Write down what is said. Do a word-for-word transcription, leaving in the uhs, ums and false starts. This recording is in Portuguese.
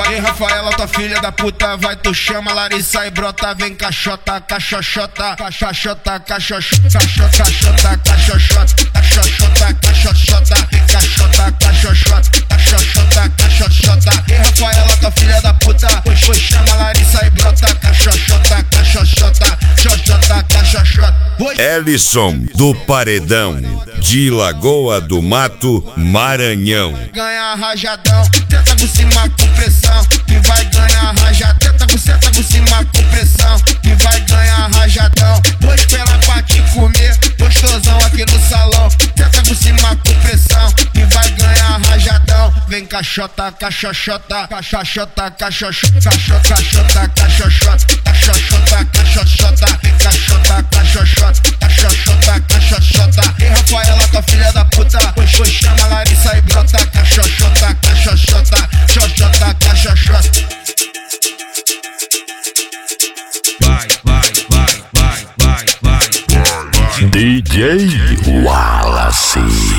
Rafa, ei, Rafaela, tua filha da puta, vai, tu chama Larissa e brota, vem caixota, caixoxota, caixoxota, caixoxota, caixoxota, caixoxota, caixoxota, caixoxota, caixota, caixoxota, caixoxota, caixoxota. Ei, Rafaela, tua filha da puta, pois foi, chama Larissa e brota, caixoxota, caixoxota, caixoxota, caixoxota. Ellison do Paredão, de Lagoa do Mato, Maranhão. Ganha rajadão, tenta por cima com pressão, que vai ganhar rajadão. Tenta por senta por cima com pressão, que vai ganhar rajadão. Vou esperar pra te comer, gostosão aqui no salão. Tenta por cima com pressão, que vai ganhar rajadão. Vem caixota, caixoxota, caixoxota, caixoxota, caixoxota, caixoxota, caixoxota, caixoxota, vem caixota, caixoxota, caixoxota, caixoxota. Ei, Rafaela, tua filha da puta, pois foi, chama Larissa e brota, caixoxota, caixoxota, caixoxota, caixoxota. Vai, vai, vai, vai, vai, vai, vai. D J Wallace.